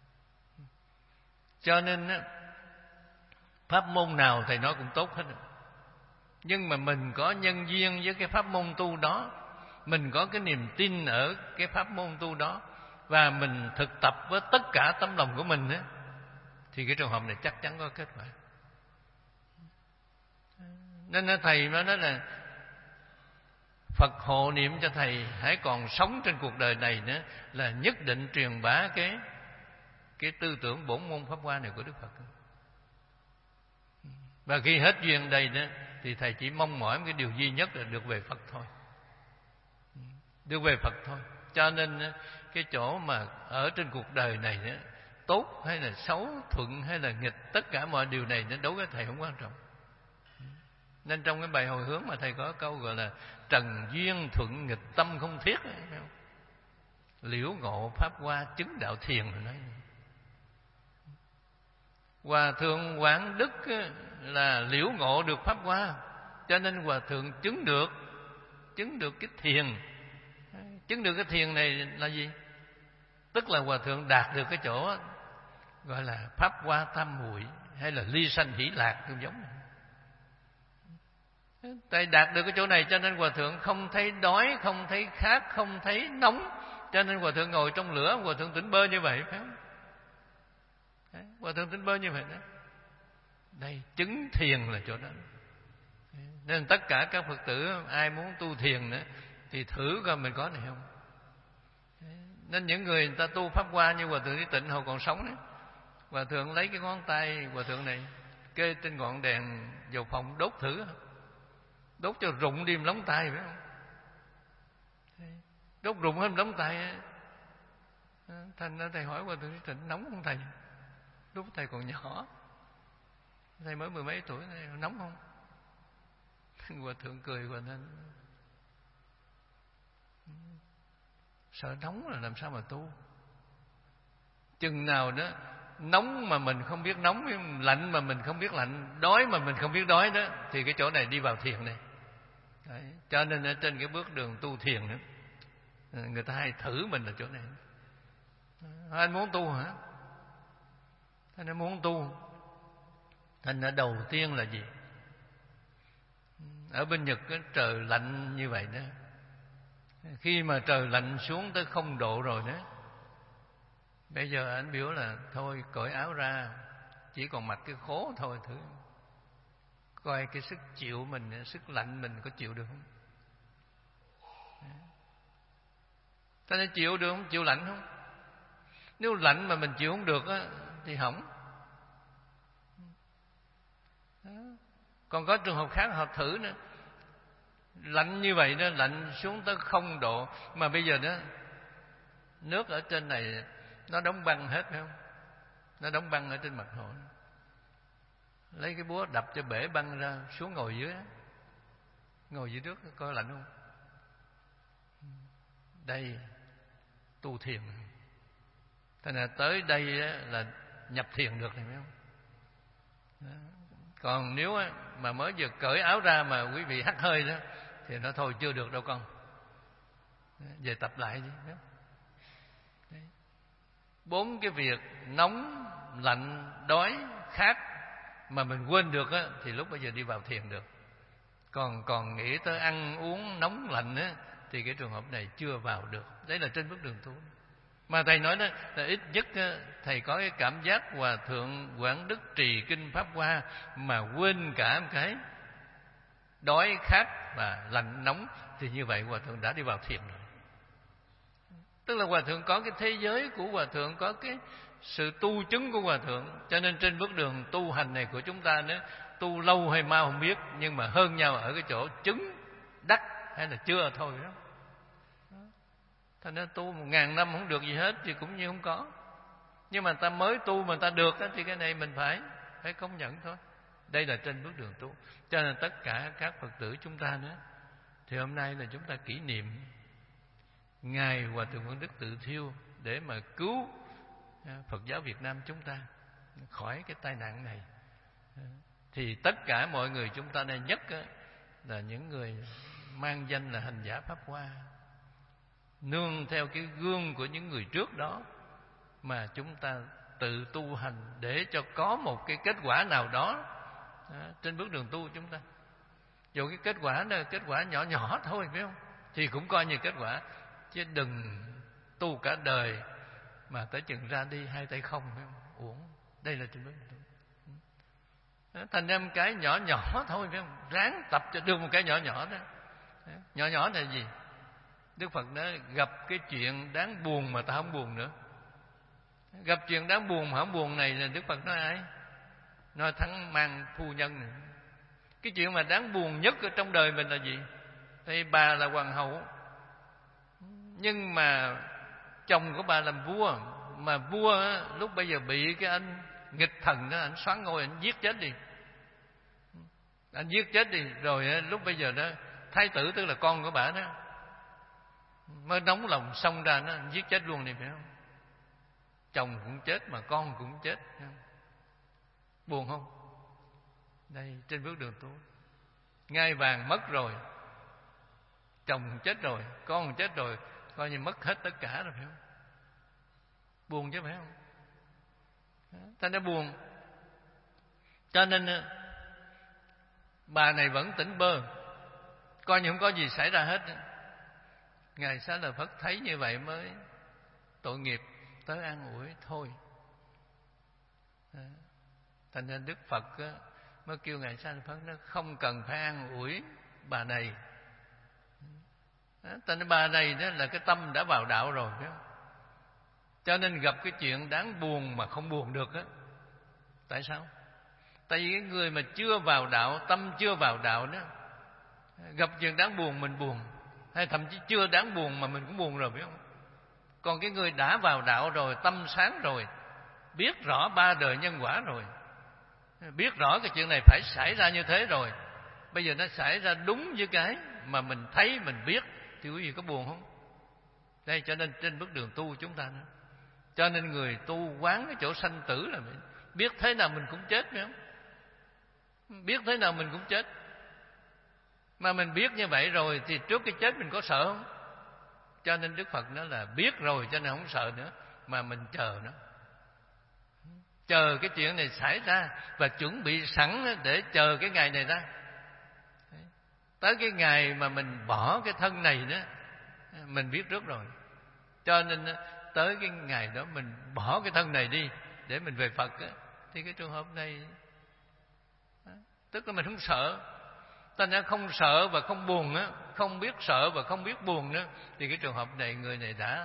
Cho nên á, pháp môn nào thầy nói cũng tốt hết. Nhưng mà mình có nhân duyên với cái pháp môn tu đó, mình có cái niềm tin ở cái pháp môn tu đó, và mình thực tập với tất cả tấm lòng của mình á, thì cái trường hợp này chắc chắn có kết quả. Nên thầy mới nói là Phật hộ niệm cho thầy hãy còn sống trên cuộc đời này nữa, là nhất định truyền bá cái cái tư tưởng bổn môn pháp hoa này của Đức Phật. Và khi hết duyên đây đó thì thầy chỉ mong mỏi một cái điều duy nhất là được về Phật thôi. Được về Phật thôi. Cho nên cái chỗ mà ở trên cuộc đời này đó, tốt hay là xấu, thuận hay là nghịch, tất cả mọi điều này nó đối với thầy không quan trọng. Nên trong cái bài hồi hướng mà thầy có câu gọi là trần duyên thuận nghịch tâm không thiết, phải không? Liễu ngộ pháp hoa chứng đạo thiền rồi nói. Hòa thượng Quảng Đức là liễu ngộ được pháp hoa, cho nên hòa thượng chứng được chứng được cái thiền. Chứng được cái thiền này là gì? Tức là hòa thượng đạt được cái chỗ gọi là pháp hoa tam muội, hay là ly sanh hỷ lạc cũng giống. Tại đạt được cái chỗ này cho nên hòa thượng không thấy đói, không thấy khát, không thấy nóng, cho nên hòa thượng ngồi trong lửa, hòa thượng tỉnh bơ như vậy, phải không? Đấy, hòa thượng tỉnh bơ như vậy đó. Đây, chứng thiền là chỗ đó. Nên tất cả các Phật tử ai muốn tu thiền nữa thì thử coi mình có này không. Nên những người người ta tu pháp hoa như hòa thượng Trí Tịnh hồi còn sống đấy, hòa thượng lấy cái ngón tay hòa thượng này kê trên ngọn đèn vào phòng đốt thử, đốt cho rụng đi lóng tay, phải không? Đốt rụng hết lóng tay. Thành ra thầy hỏi hòa thượng Trí Tịnh nóng không thầy? Lúc thầy còn nhỏ, thầy mới mười mấy tuổi, thầy nóng không? Hòa thượng cười hòa thượng sợ nóng là làm sao mà tu. Chừng nào đó nóng mà mình không biết nóng, lạnh mà mình không biết lạnh, đói mà mình không biết đói đó, thì cái chỗ này đi vào thiền này. Đấy. Cho nên ở trên cái bước đường tu thiền nữa, người ta hay thử mình ở chỗ này. Anh muốn tu hả? Anh muốn tu. Thành ra đầu tiên là gì? Ở bên Nhật cái trời lạnh như vậy đó, khi mà trời lạnh xuống tới không độ rồi đó, bây giờ anh biểu là thôi cởi áo ra, chỉ còn mặc cái khố thôi, thử coi cái sức chịu mình, sức lạnh mình có chịu được không. Ta nói chịu được không? Chịu lạnh không? Nếu lạnh mà mình chịu không được á thì hỏng. Còn có trường hợp khác họ thử nữa, lạnh như vậy đó, lạnh xuống tới không độ, mà bây giờ đó nước ở trên này nó đóng băng hết, phải không? Nó đóng băng ở trên mặt hồ, lấy cái búa đập cho bể băng ra, xuống ngồi dưới, ngồi dưới nước coi lạnh không. Đây tu thiền, thế là tới đây là nhập thiền được này, phải không? Đó. Còn nếu mà mới vừa cởi áo ra mà quý vị hắt hơi đó thì nó thôi chưa được đâu con, về tập lại đi. Đấy. Bốn cái việc nóng, lạnh, đói, khát mà mình quên được á, thì lúc bây giờ đi vào thiền được. Còn còn nghĩ tới ăn uống nóng lạnh á, thì cái trường hợp này chưa vào được. Đấy là trên bước đường tu. Mà thầy nói đó là ít nhất thầy có cái cảm giác hòa thượng Quảng Đức trì kinh pháp hoa mà quên cả một cái đói khát và lạnh nóng, thì như vậy hòa thượng đã đi vào thiền rồi. Tức là hòa thượng có cái thế giới của hòa thượng, có cái sự tu chứng của hòa thượng. Cho nên trên bước đường tu hành này của chúng ta nữa, tu lâu hay mau không biết, nhưng mà hơn nhau ở cái chỗ chứng đắc hay là chưa thôi đó. Thành ra tu một ngàn năm không được gì hết thì cũng như không có. Nhưng mà ta mới tu mà ta được đó, thì cái này mình phải phải công nhận thôi. Đây là trên bước đường tu. Cho nên tất cả các Phật tử chúng ta nữa, thì hôm nay là chúng ta kỷ niệm Ngài Hòa Thượng Quảng Đức tự thiêu để mà cứu Phật giáo Việt Nam chúng ta khỏi cái tai nạn này. Thì tất cả mọi người chúng ta nên nhất là những người mang danh là hành giả Pháp Hoa, nương theo cái gương của những người trước đó mà chúng ta tự tu hành để cho có một cái kết quả nào đó trên bước đường tu chúng ta. Dù cái kết quả là kết quả nhỏ nhỏ thôi, phải không? Thì cũng coi như kết quả, chứ đừng tu cả đời mà tới chừng ra đi hai tay không, phải không? Uổng. Đây là trên bước đường tu. Thành ra một cái nhỏ nhỏ thôi, phải không? Ráng tập cho được một cái nhỏ nhỏ đó. Nhỏ nhỏ là gì? Đức Phật nói gặp cái chuyện đáng buồn mà ta không buồn nữa. Gặp chuyện đáng buồn mà không buồn này là Đức Phật nói ai? Nói thắng mang phu nhân này. Cái chuyện mà đáng buồn nhất ở trong đời mình là gì? Thì bà là hoàng hậu, nhưng mà chồng của bà làm vua. Mà vua á, lúc bây giờ bị cái anh nghịch thần đó, anh xoán ngôi, anh giết chết đi. Anh giết chết đi. Rồi á, lúc bây giờ đó thái tử, tức là con của bà đó, mới nóng lòng xông ra nó giết chết luôn này, phải không? Chồng cũng chết mà con cũng chết, phải không? Buồn không? Đây, trên bước đường tu, ngai vàng mất rồi, chồng cũng chết rồi, con cũng chết rồi, coi như mất hết tất cả rồi, phải không? Buồn chứ, phải không? Ta đã buồn. Cho nên bà này vẫn tỉnh bơ, coi như không có gì xảy ra hết. Ngài Xá Lợi Phất thấy như vậy mới tội nghiệp, tới an ủi thôi. Thành ra Đức Phật mới kêu Ngài Xá Lợi Phất nó không cần phải an ủi bà này. Thành ra bà này đó là cái tâm đã vào đạo rồi, phải không? Cho nên gặp cái chuyện đáng buồn mà không buồn được á. Tại sao? Tại vì cái người mà chưa vào đạo, tâm chưa vào đạo đó, gặp chuyện đáng buồn mình buồn, hay thậm chí chưa đáng buồn mà mình cũng buồn rồi, phải không? Còn cái người đã vào đạo rồi, tâm sáng rồi, biết rõ ba đời nhân quả rồi, biết rõ cái chuyện này phải xảy ra như thế rồi, bây giờ nó xảy ra đúng với cái mà mình thấy, mình biết, thì quý vị có buồn không? Đây, cho nên trên bước đường tu chúng ta nữa, cho nên người tu quán cái chỗ sanh tử là mình biết thế nào mình cũng chết, phải không? Biết thế nào mình cũng chết. Mà mình biết như vậy rồi thì trước cái chết mình có sợ không? Cho nên Đức Phật nói là biết rồi cho nên không sợ nữa, mà mình chờ nó, chờ cái chuyện này xảy ra và chuẩn bị sẵn để chờ cái ngày này ra. Tới cái ngày mà mình bỏ cái thân này đó, mình biết trước rồi. Cho nên tới cái ngày đó mình bỏ cái thân này đi để mình về Phật á, thì cái trường hợp này tức là mình không sợ. Ta đã không sợ và không buồn á, không biết sợ và không biết buồn nữa, thì cái trường hợp này người này đã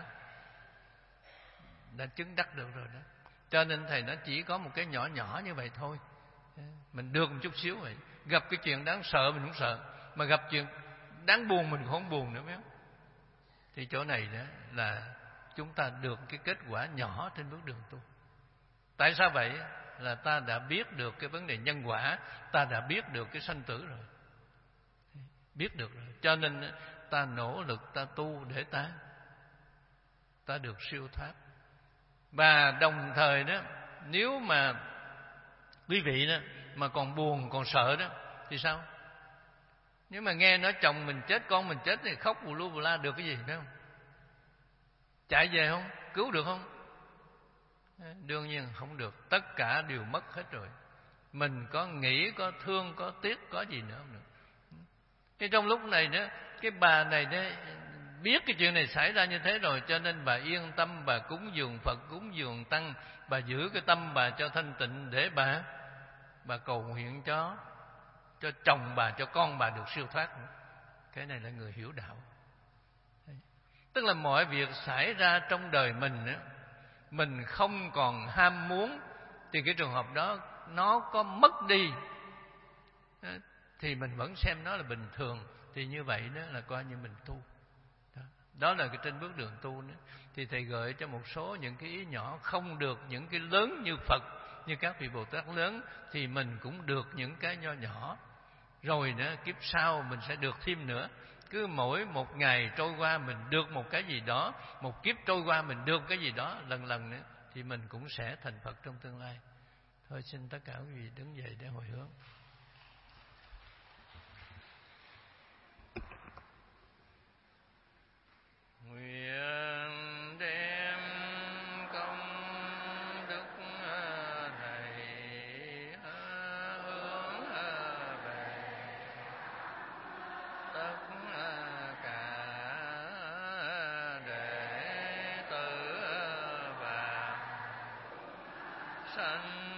đã chứng đắc được rồi đó. Cho nên thầy nói chỉ có một cái nhỏ nhỏ như vậy thôi, mình được một chút xíu vậy. Gặp cái chuyện đáng sợ mình không sợ, mà gặp chuyện đáng buồn mình không buồn nữa, phải không? Thì chỗ này đó là chúng ta được cái kết quả nhỏ trên bước đường tu. Tại sao vậy? Là ta đã biết được cái vấn đề nhân quả, ta đã biết được cái sanh tử rồi, biết được rồi. Cho nên ta nỗ lực ta tu để ta ta được siêu thoát. Và đồng thời đó, nếu mà quý vị đó mà còn buồn còn sợ đó thì sao? Nếu mà nghe nói chồng mình chết, con mình chết thì khóc bù lu bù la được cái gì, phải không? Chạy về không? Cứu được không? Đương nhiên không được. Tất cả đều mất hết rồi. Mình có nghĩ, có thương, có tiếc, có gì nữa không được. Thì trong lúc này đó, cái bà này đó biết cái chuyện này xảy ra như thế rồi, cho nên bà yên tâm, bà cúng dường Phật, cúng dường Tăng, bà giữ cái tâm bà cho thanh tịnh để bà bà cầu nguyện cho cho chồng bà, cho con bà được siêu thoát. Cái này là người hiểu đạo. Tức là mọi việc xảy ra trong đời mình đó, mình không còn ham muốn, thì cái trường hợp đó nó có mất đi thì mình vẫn xem nó là bình thường. Thì như vậy đó là coi như mình tu. Đó, đó là cái trên bước đường tu nữa. Thì thầy gợi cho một số những cái ý nhỏ, không được những cái lớn như Phật, như các vị Bồ Tát lớn, thì mình cũng được những cái nho nhỏ. Rồi nữa kiếp sau mình sẽ được thêm nữa. Cứ mỗi một ngày trôi qua mình được một cái gì đó, một kiếp trôi qua mình được cái gì đó, lần lần nữa thì mình cũng sẽ thành Phật trong tương lai. Thôi xin tất cả quý vị đứng dậy để hồi hướng. Nguyện đem công đức này hướng về tất cả đệ tử và sanh